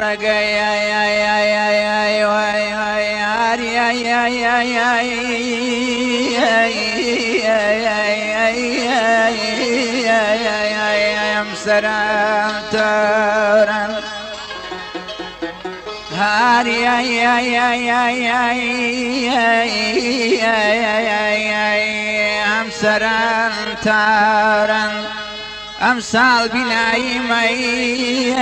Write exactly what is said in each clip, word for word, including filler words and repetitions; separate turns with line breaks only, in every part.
هاري اي اي اي اي اي اي ام سران تاران امثال بلاي مي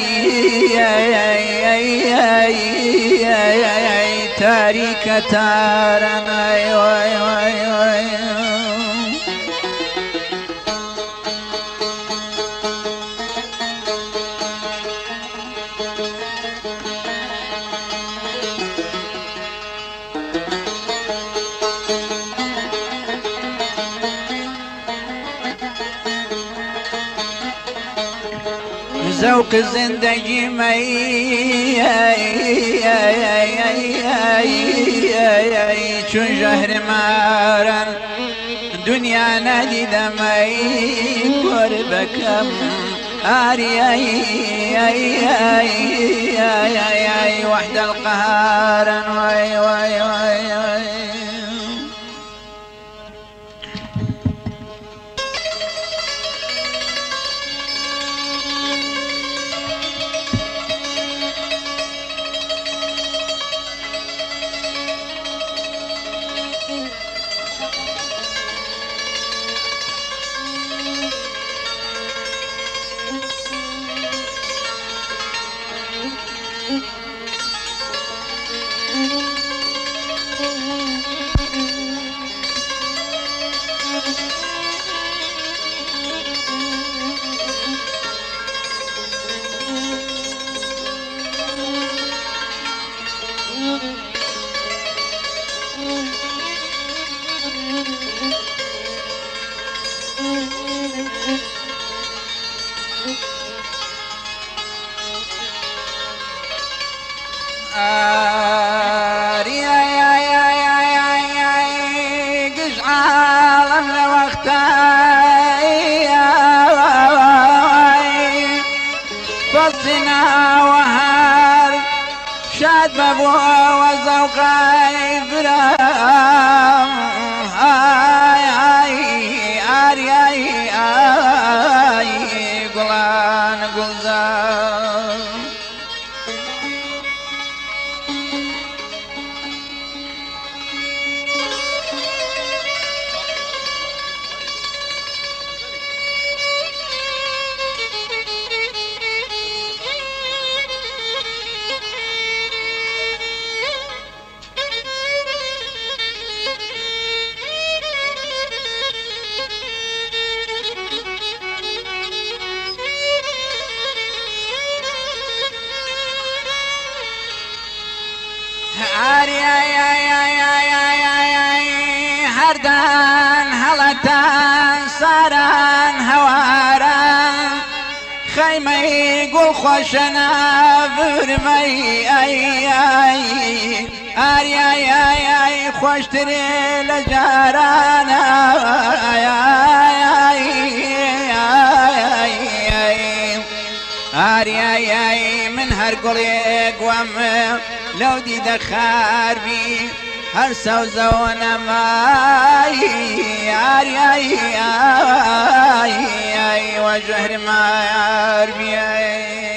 تاريك تاران اي اي اي ذوق الزندگی می چون جهر مارن دنیا ندیدم ای قربکم آری وحد القهارن وای وای وای شاد بابو وزوقاي برام هاي هاي آري آي آي قلان قلزام آري آي آي آي آي آي آي هردان هلتان ساران هواران خيمي قول خوشنا برمي اي اي آري آي آي آي خوش تري لجارانا آي آي آي آي آري آي آي من هرقلي قوام لو دي دخار بي هر سوزة ونماي آري آي آي آي وجهر ما ياربي آي